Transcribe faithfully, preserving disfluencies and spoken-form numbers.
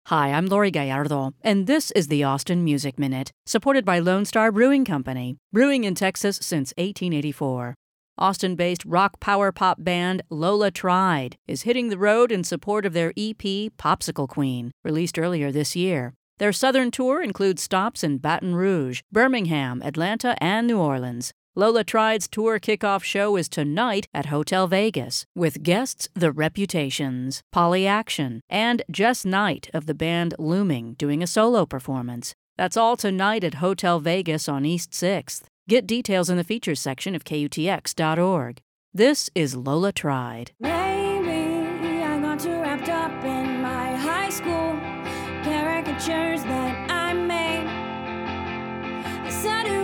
Hi, I'm Lori Gallardo, and this is the Austin Music Minute, supported by Lone Star Brewing Company, brewing in Texas since eighteen eighty-four. Austin-based rock power pop band Lola Tried is hitting the road in support of their E P Popsicle Queen, released earlier this year. Their southern tour includes stops in Baton Rouge, Birmingham, Atlanta, and New Orleans. Lola Tried's tour kickoff show is tonight at Hotel Vegas, with guests The Reputations, Polly Action, and Jess Knight of the band Looming doing a solo performance. That's all tonight at Hotel Vegas on East sixth. Get details in the features section of K U T X dot org. This is Lola Tried. Maybe I got too wrapped up in my high school caricatures that I made. I said it